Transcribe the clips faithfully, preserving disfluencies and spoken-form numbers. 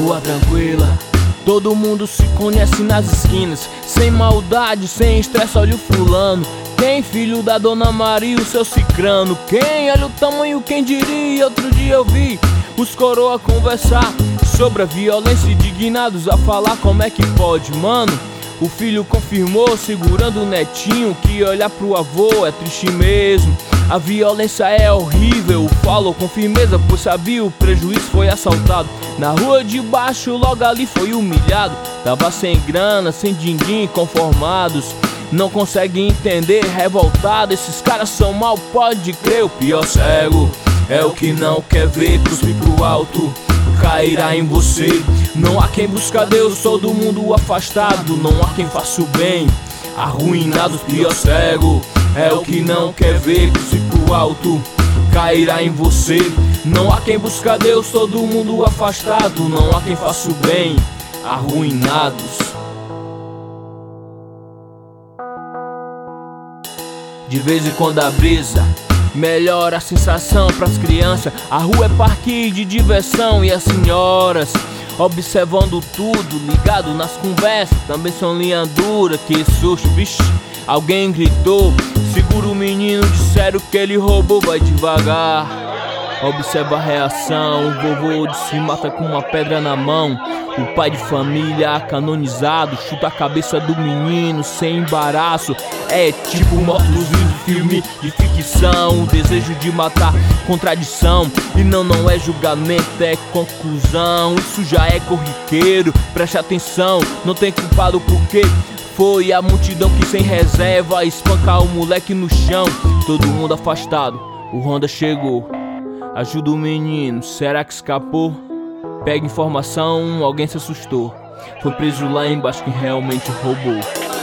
rua tranquila, todo mundo se conhece nas esquinas. Sem maldade, sem estresse, olha o fulano. Quem filho da Dona Maria, o seu cicrano? Quem? Olha o tamanho, quem diria? Outro dia eu vi os coroa conversar sobre a violência, indignados a falar como é que pode, mano. O filho confirmou, segurando o netinho, que olhar pro avô é triste mesmo. A violência é horrível, falou com firmeza, pois sabia o prejuízo, foi assaltado na rua de baixo, logo ali foi humilhado. Tava sem grana, sem din-din, conformados, não conseguem entender, revoltado. Esses caras são mal, pode crer. O pior cego é o que não quer ver, cuspir pro alto, cairá em você. Não há quem busca Deus, todo mundo afastado. Não há quem faça o bem, arruinado. Pior cego é o que não quer ver, cuspir pro alto, cairá em você. Não há quem busca Deus, todo mundo afastado. Não há quem faça o bem, arruinados. De vez em quando a brisa melhora a sensação pras crianças. A rua é parque de diversão e as senhoras observando tudo, ligado nas conversas. Também são linha dura, que susto, bicho. Alguém gritou, segura o menino, disseram que ele roubou, vai devagar. Observa a reação, o vovô de se mata com uma pedra na mão. O pai de família canonizado chuta a cabeça do menino sem embaraço. É tipo mortos-vivos, filme de ficção. O desejo de matar, contradição. E não, não é julgamento, é conclusão. Isso já é corriqueiro, preste atenção. Não tem culpado porque foi a multidão que sem reserva espanca o moleque no chão. Todo mundo afastado, o Honda chegou, ajuda o menino, será que escapou? Pega informação, alguém se assustou. Foi preso lá embaixo quem realmente roubou.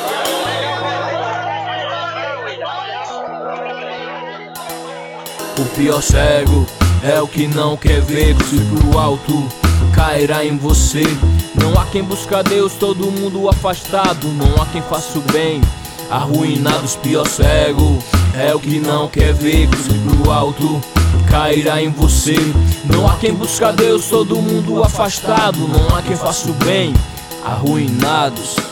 O pior cego é o que não quer ver, cuspir pro alto, cairá em você. Não há quem busca Deus, todo mundo afastado. Não há quem faça o bem, arruinados. Pior cego é o que não quer ver, cuspir pro alto, cairá em você. Não há quem busca Deus, todo mundo afastado. Não há quem faça o bem, arruinados.